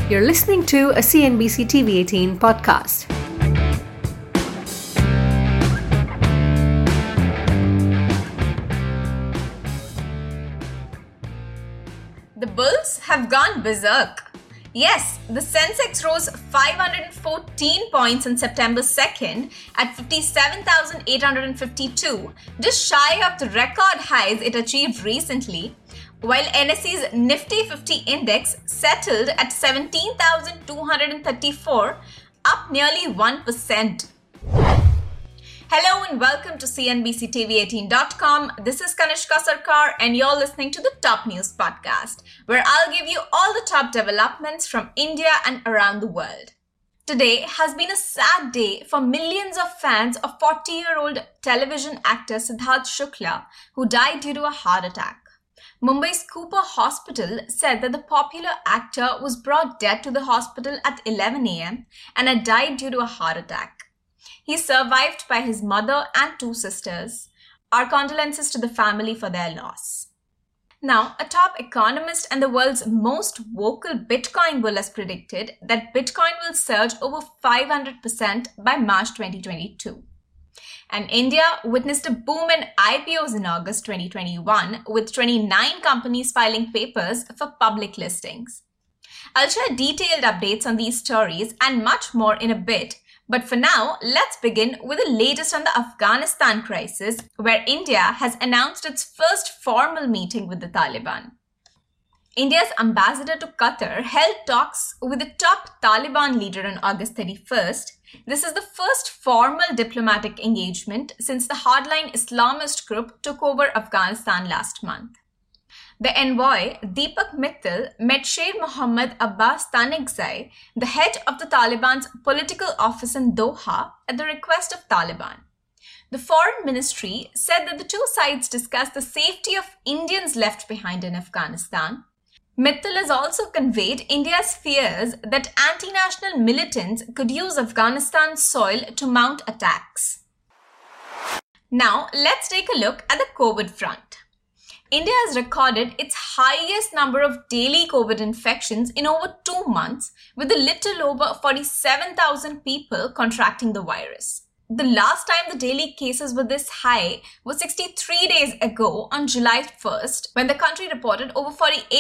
You're listening to a CNBC TV18 podcast. The bulls have gone berserk. Yes, the Sensex rose 514 points on September 2nd at 57,852, just shy of the record highs it achieved recently, while NSE's Nifty 50 index settled at 17,234, up nearly 1%. Hello and welcome to CNBCTV18.com. This is Kanishka Sarkar and you're listening to the Top News Podcast, where I'll give you all the top developments from India and around the world. Today has been a sad day for millions of fans of 40-year-old television actor Siddharth Shukla, who died due to a heart attack. Mumbai's Cooper Hospital said that the popular actor was brought dead to the hospital at 11 a.m. and had died due to a heart attack. He is survived by his mother and two sisters. Our condolences to the family for their loss. Now, a top economist and the world's most vocal Bitcoin bull has predicted that Bitcoin will surge over 500% by March 2022. And India witnessed a boom in IPOs in August 2021, with 29 companies filing papers for public listings. I'll share detailed updates on these stories and much more in a bit. But for now, let's begin with the latest on the Afghanistan crisis, where India has announced its first formal meeting with the Taliban. India's ambassador to Qatar held talks with the top Taliban leader on August 31st. This is the first formal diplomatic engagement since the hardline Islamist group took over Afghanistan last month. The envoy, Deepak Mittal, met Sher Mohammad Abbas Tanigzai, the head of the Taliban's political office in Doha, at the request of Taliban. The foreign ministry said that the two sides discussed the safety of Indians left behind in Afghanistan. Mittal has also conveyed India's fears that anti-national militants could use Afghanistan's soil to mount attacks. Now, let's take a look at the COVID front. India has recorded its highest number of daily COVID infections in over 2 months, with a little over 47,000 people contracting the virus. The last time the daily cases were this high was 63 days ago on July 1st, when the country reported over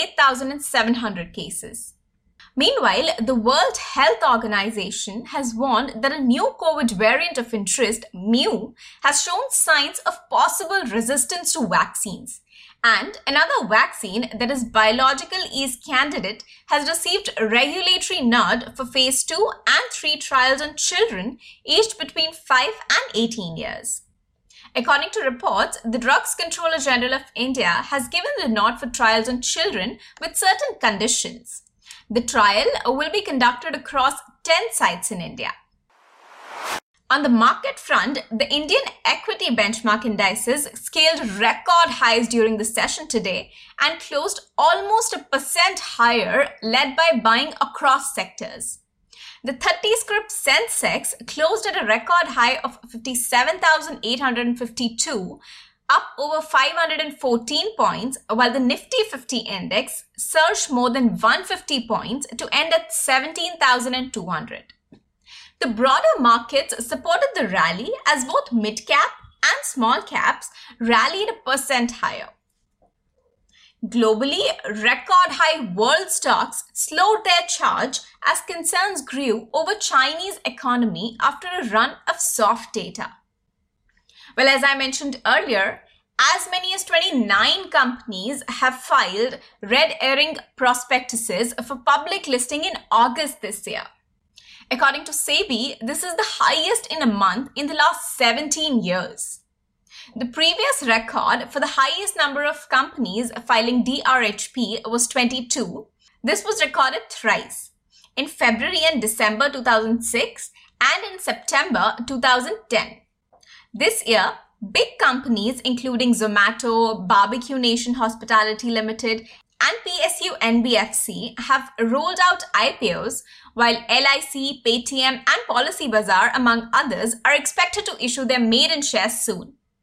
48,700 cases. Meanwhile, the World Health Organization has warned that a new COVID variant of interest, Mu, has shown signs of possible resistance to vaccines. And another vaccine that is biological East candidate has received a regulatory nod for phase 2 and 3 trials on children aged between 5 and 18 years. According to reports, the Drugs Controller General of India has given the nod for trials on children with certain conditions. The trial will be conducted across 10 sites in India. On the market front, the Indian equity benchmark indices scaled record highs during the session today and closed almost 1% higher, led by buying across sectors. The 30-script Sensex closed at a record high of 57,852, up over 514 points, while the Nifty 50 index surged more than 150 points to end at 17,200. The broader markets supported the rally as both mid-cap and small caps rallied 1% higher. Globally, record-high world stocks slowed their charge as concerns grew over Chinese economy after a run of soft data. Well, as I mentioned earlier, as many as 29 companies have filed red herring prospectuses for public listing in August this year. According to SEBI, this is the highest in a month in the last 17 years. The previous record for the highest number of companies filing DRHP was 22. This was recorded thrice, in February and December 2006 and in September 2010. This year, big companies including Zomato, Barbecue Nation Hospitality Limited and PSU NBFC have rolled out IPOs, while LIC, Paytm and Policy Bazaar, among others, are expected to issue their maiden shares soon.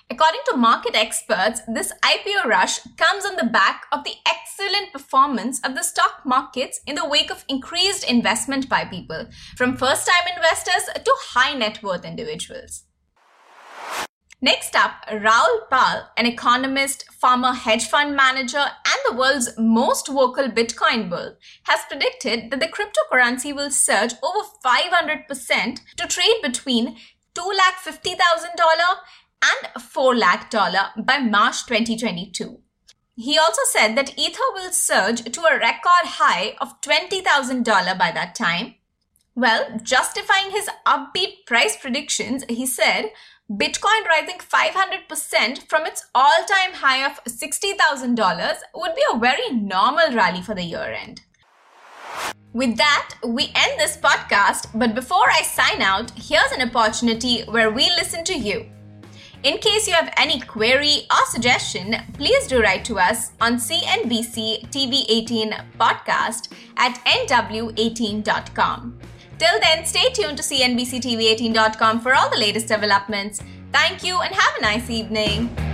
According to market experts, this IPO rush comes on the back of the excellent performance of the stock markets in the wake of increased investment by people, from first-time investors to high net worth individuals. Next up, Raoul Pal, an economist, former hedge fund manager, and the world's most vocal Bitcoin bull, has predicted that the cryptocurrency will surge over 500% to trade between $250,000 and $4 lakh by March 2022. He also said that Ether will surge to a record high of $20,000 by that time. Well, justifying his upbeat price predictions, he said, Bitcoin rising 500% from its all-time high of $60,000 would be a very normal rally for the year-end. With that, we end this podcast, but before I sign out, here's an opportunity where we listen to you. In case you have any query or suggestion, please do write to us on CNBC TV18 podcast at nw18.com. Till then, stay tuned to CNBCTV18.com for all the latest developments. Thank you and have a nice evening.